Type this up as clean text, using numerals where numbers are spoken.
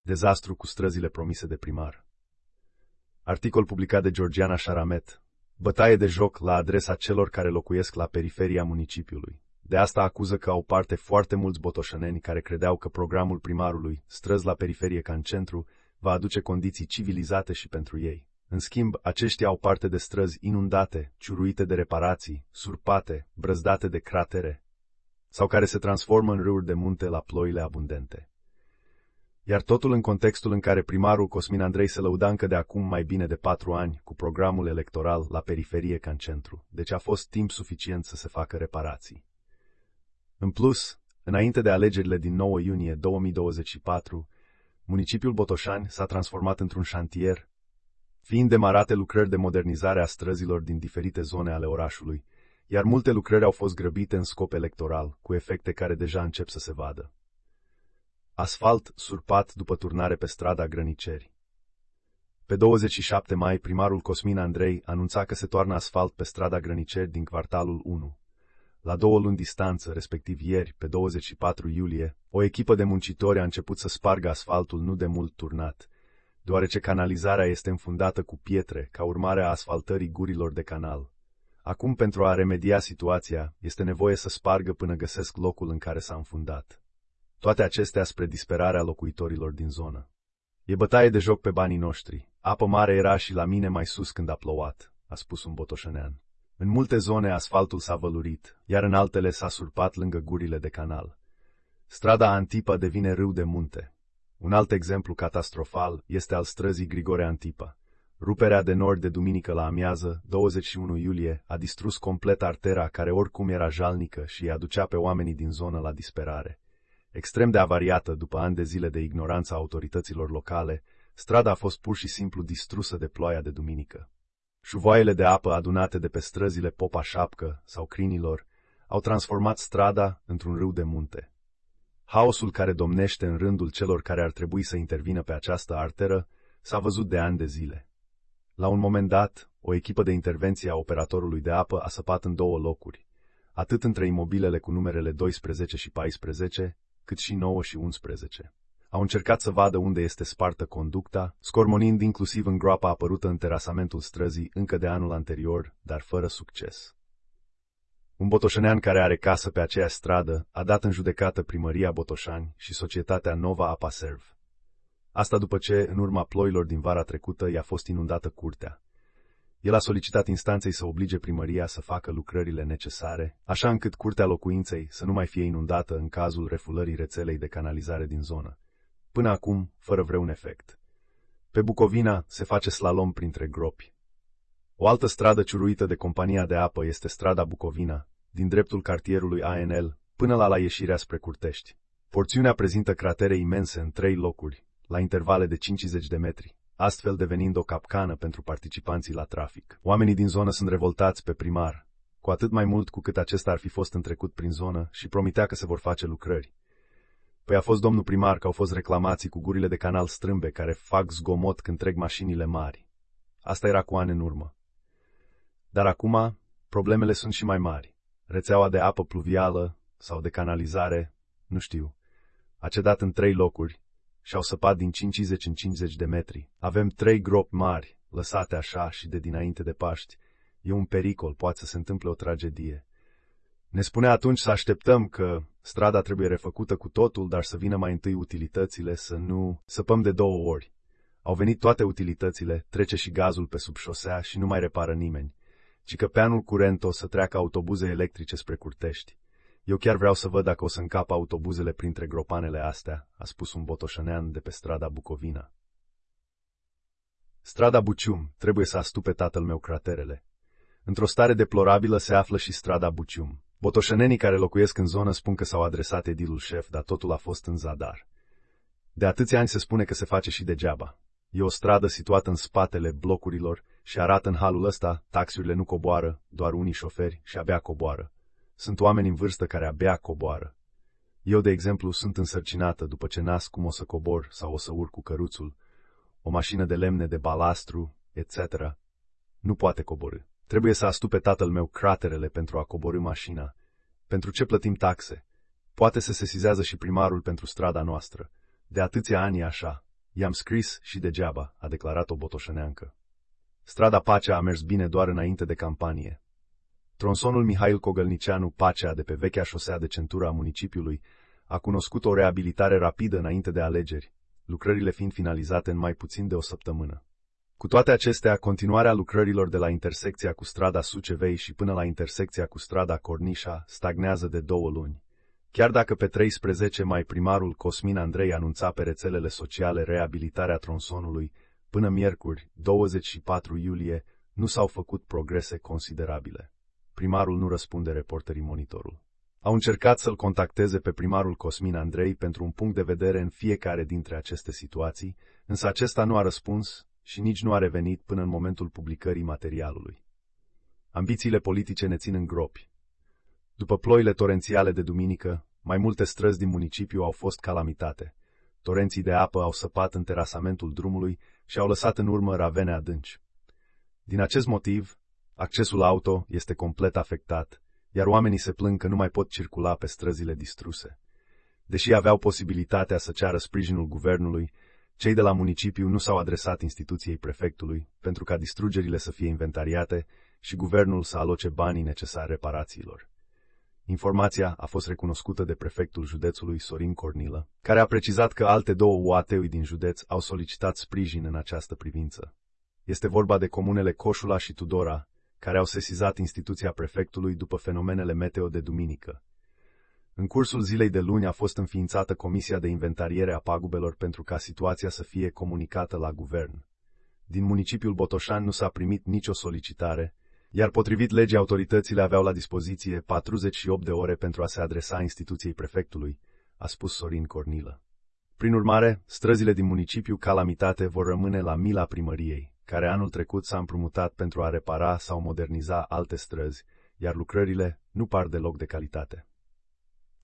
Dezastru cu străzile promise de primar. Articol publicat de Georgiana Sharamet. Bătaie de joc la adresa celor care locuiesc la periferia municipiului. De asta acuză că au parte foarte mulți botoșăneni care credeau că programul primarului, străzi la periferie ca în centru, va aduce condiții civilizate și pentru ei. În schimb, aceștia au parte de străzi inundate, ciuruite de reparații, surpate, brăzdate de cratere, sau care se transformă în râuri de munte la ploile abundente. Iar totul în contextul în care primarul Cosmin Andrei se lăuda încă de acum mai bine de 4 ani cu programul electoral la periferie ca în centru, deci a fost timp suficient să se facă reparații. În plus, înainte de alegerile din 9 iunie 2024, municipiul Botoșani s-a transformat într-un șantier, fiind demarate lucrări de modernizare a străzilor din diferite zone ale orașului, iar multe lucrări au fost grăbite în scop electoral, cu efecte care deja încep să se vadă. Asfalt surpat după turnare pe strada Grăniceri. Pe 27 mai, primarul Cosmin Andrei anunța că se toarnă asfalt pe strada Grăniceri din Kvartalul 1. La 2 luni distanță, respectiv ieri, pe 24 iulie, o echipă de muncitori a început să spargă asfaltul nu de mult turnat, deoarece canalizarea este înfundată cu pietre ca urmare a asfaltării gurilor de canal. Acum, pentru a remedia situația, este nevoie să spargă până găsesc locul în care s-a înfundat. Toate acestea spre disperarea locuitorilor din zonă. E bătaie de joc pe banii noștri. Apă mare era și la mine mai sus când a plouat, a spus un botoșănean. În multe zone asfaltul s-a vălurit, iar în altele s-a surpat lângă gurile de canal. Strada Antipa devine râu de munte. Un alt exemplu catastrofal este al străzii Grigore Antipa. Ruperea de nord de duminică la amiază, 21 iulie, a distrus complet artera care oricum era jalnică și îi aducea pe oamenii din zonă la disperare. Extrem de avariată după ani de zile de ignoranță a autorităților locale, strada a fost pur și simplu distrusă de ploaia de duminică. Șuvoaiele de apă adunate de pe străzile Popa Șapcă sau Crinilor au transformat strada într-un râu de munte. Haosul care domnește în rândul celor care ar trebui să intervină pe această arteră s-a văzut de ani de zile. La un moment dat, o echipă de intervenție a operatorului de apă a săpat în 2 locuri, atât între imobilele cu numerele 12 și 14, cât și 9 și 11. Au încercat să vadă unde este spartă conducta, scormonind inclusiv în groapa apărută în terasamentul străzii încă de anul anterior, dar fără succes. Un botoșănean care are casă pe aceeași stradă a dat în judecată Primăria Botoșani și societatea Nova Apa Serv. Asta după ce, în urma ploilor din vara trecută, i-a fost inundată curtea. El a solicitat instanței să oblige primăria să facă lucrările necesare, așa încât curtea locuinței să nu mai fie inundată în cazul refulării rețelei de canalizare din zonă. Până acum, fără vreun efect. Pe Bucovina se face slalom printre gropi. O altă stradă ciuruită de compania de apă este strada Bucovina, din dreptul cartierului ANL până la ieșirea spre Curtești. Porțiunea prezintă cratere imense în 3 locuri, la intervale de 50 de metri, astfel devenind o capcană pentru participanții la trafic. Oamenii din zonă sunt revoltați pe primar, cu atât mai mult cu cât acesta ar fi fost întrecut prin zonă și promitea că se vor face lucrări. Păi a fost domnul primar că au fost reclamații cu gurile de canal strâmbe care fac zgomot când trec mașinile mari. Asta era cu ani în urmă. Dar acum, problemele sunt și mai mari. Rețeaua de apă pluvială sau de canalizare, nu știu, a cedat în 3 locuri și au săpat din 50 în 50 de metri. Avem 3 gropi mari, lăsate așa și de dinainte de Paști. E un pericol, poate să se întâmple o tragedie. Ne spunea atunci să așteptăm că strada trebuie refăcută cu totul, dar să vină mai întâi utilitățile, să nu săpăm de 2 ori. Au venit toate utilitățile, trece și gazul pe sub șosea și nu mai repară nimeni, ci că pe anul curent o să treacă autobuze electrice spre Curtești. Eu chiar vreau să văd dacă o să încapă autobuzele printre gropanele astea, a spus un botoșănean de pe strada Bucovina. Strada Bucium, trebuie să astupe tatăl meu craterele. Într-o stare deplorabilă se află și strada Bucium. Botoșănenii care locuiesc în zonă spun că s-au adresat edilul șef, dar totul a fost în zadar. De atâția ani se spune că se face și degeaba. E o stradă situată în spatele blocurilor și arată în halul ăsta, taxiurile nu coboară, doar unii șoferi și abia coboară. Sunt oameni în vârstă care abia coboară. Eu, de exemplu, sunt însărcinată după ce nasc cum o să cobor sau o să urc cu căruțul, o mașină de lemne de balastru, etc. Nu poate coborî. Trebuie să astupe tatăl meu craterele pentru a coborî mașina. Pentru ce plătim taxe? Poate se sesizează și primarul pentru strada noastră. De atâția ani așa. I-am scris și degeaba, a declarat o botoșăneancă. Strada Pacea a mers bine doar înainte de campanie. Tronsonul Mihail Cogălnicianu Pacea de pe vechea șosea de centură a municipiului a cunoscut o reabilitare rapidă înainte de alegeri, lucrările fiind finalizate în mai puțin de o săptămână. Cu toate acestea, continuarea lucrărilor de la intersecția cu strada Sucevei și până la intersecția cu strada Cornișa stagnează de 2 luni. Chiar dacă pe 13 mai primarul Cosmin Andrei anunța pe rețelele sociale reabilitarea tronsonului, până miercuri, 24 iulie, nu s-au făcut progrese considerabile. Primarul nu răspunde reporterii Monitorul. Au încercat să-l contacteze pe primarul Cosmin Andrei pentru un punct de vedere în fiecare dintre aceste situații, însă acesta nu a răspuns și nici nu a revenit până în momentul publicării materialului. Ambițiile politice ne țin în gropi. După ploile torențiale de duminică, mai multe străzi din municipiu au fost calamitate. Torenții de apă au săpat în terasamentul drumului și au lăsat în urmă ravene adânci. Din acest motiv, accesul auto este complet afectat, iar oamenii se plâng că nu mai pot circula pe străzile distruse. Deși aveau posibilitatea să ceară sprijinul guvernului, cei de la municipiu nu s-au adresat instituției prefectului pentru ca distrugerile să fie inventariate și guvernul să aloce banii necesari reparațiilor. Informația a fost recunoscută de prefectul județului Sorin Cornilă, care a precizat că alte 2 UAT-uri din județ au solicitat sprijin în această privință. Este vorba de comunele Coșula și Tudora, care au sesizat instituția prefectului după fenomenele meteo de duminică. În cursul zilei de luni a fost înființată Comisia de Inventariere a Pagubelor pentru ca situația să fie comunicată la guvern. Din municipiul Botoșani nu s-a primit nicio solicitare, iar potrivit legii autoritățile aveau la dispoziție 48 de ore pentru a se adresa instituției prefectului, a spus Sorin Cornilă. Prin urmare, străzile din municipiu calamitate vor rămâne la mila primăriei, care anul trecut s-a împrumutat pentru a repara sau moderniza alte străzi, iar lucrările nu par deloc de calitate.